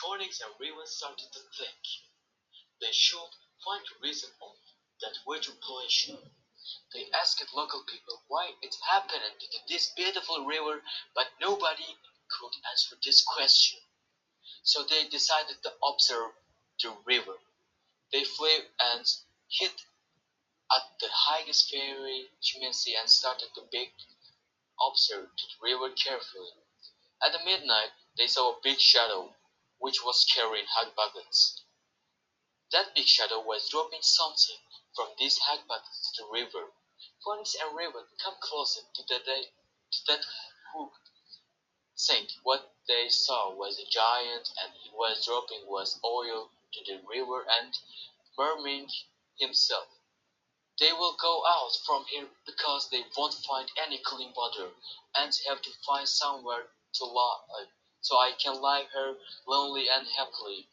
Phoenix and Raven started to think they should find a reason of that water pollution. They asked local people why it happened to this beautiful river, but nobody could answer this question. So they decided to observe the river. They flew and hid at the highest fairy chimney and started to observe the river carefully. At the midnight, they saw a big shadow, which was carrying hot buckets. That big shadow was dropping something from these hot buckets to the river. Phoenix and Raven come closer to that hook sink. What they saw was a giant, and he was dropping was oil to the river and murmuring himself. They will go out from here because they won't find any clean water and have to find somewhere to lie. So I can lie here lonely and happily